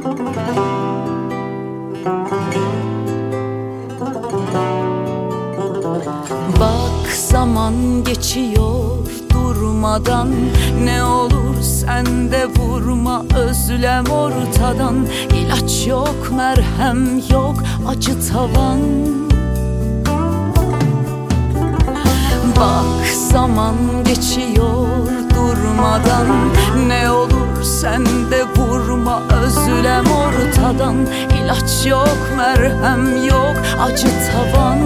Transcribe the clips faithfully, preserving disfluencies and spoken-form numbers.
Bak zaman geçiyor durmadan, ne olur sen de vurma özlem ortadan. İlaç yok, merhem yok, acı tavan. Bak zaman geçiyor durmadan, ne olur sen de vurma özlem ortadan. İlaç yok, merhem yok, acı tavan.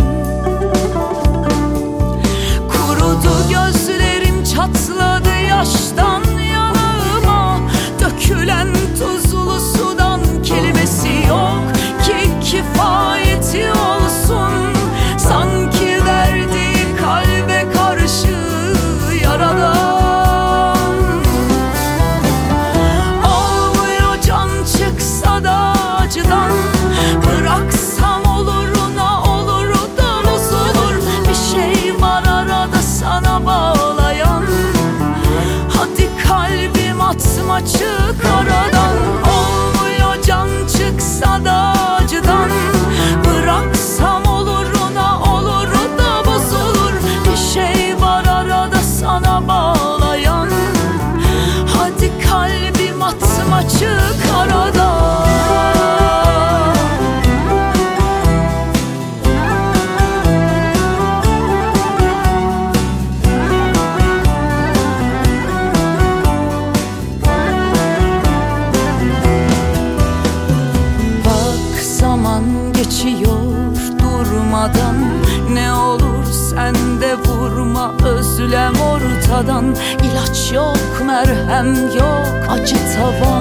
Kurudu gözlerim, çatladı yaştan yanağıma. Dökülen tuzlu sudan kelimesi yok ki kifayeti olsun. Sanki verdiği kalbe karşı yaradan. Olmuyor can çıksa da acıdan. Bıraksam oluruna olur da bozulur. Bir şey var arada sana bağlayan. Hadi kalbim atma çık aradan. Olmuyor can çıksa da acıdan. Bıraksam oluruna olur da bozulur. Bir şey var arada sana bağlayan. Hadi kalbim atma çık aradan. Geçiyor durmadan, ne olur sen de vurma özlem ortadan. İlaç yok, merhem yok, acı tavan.